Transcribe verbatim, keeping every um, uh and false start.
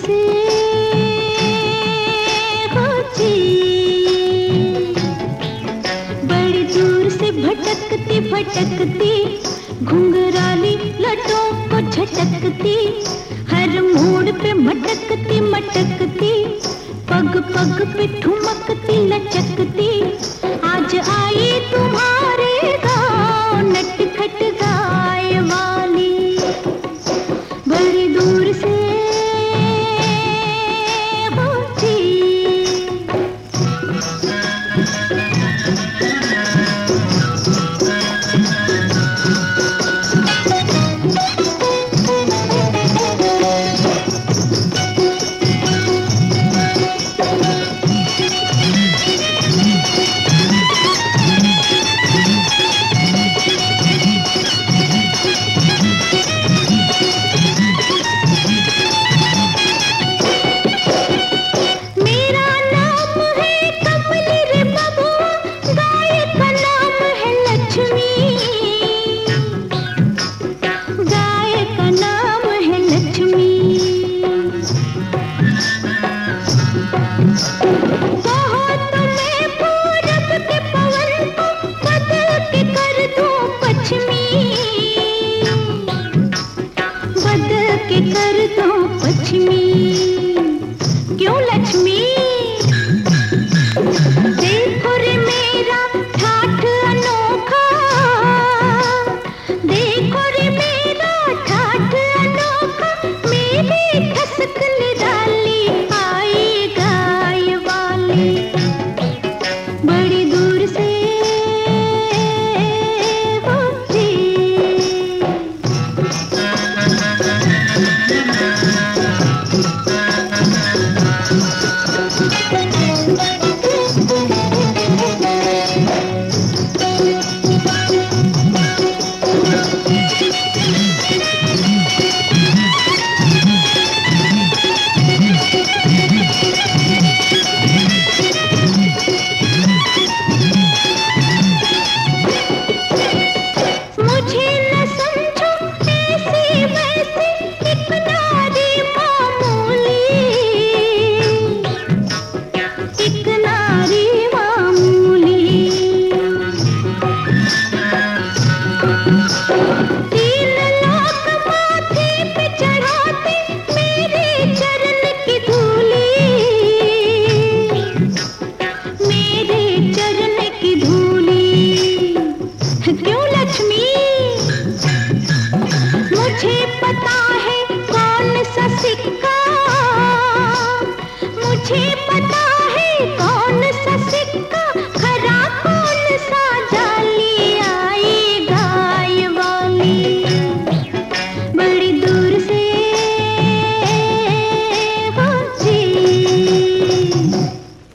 से होती, बड़ी दूर से भटकती भटकती, घुंघराली लटों को झटकती, हर मोड़ पे मटकती मटकती, पग पग पे ठुमकती लचकती, आज आई तुम्हारे गाँव नटखट गाय वाली, बड़ी दूर से होती। कर दो पश्चिमी, क्यों लक्ष्मी? देखो रे मेरा ठाठ अनोखा, देखो रे मेरा ठाठ अनोखा, मेरी खसक निराली आई गाय वाली, बड़ी दूर से होती। क्यों लक्ष्मी? मुझे पता है कौन सा सिक्का, मुझे पता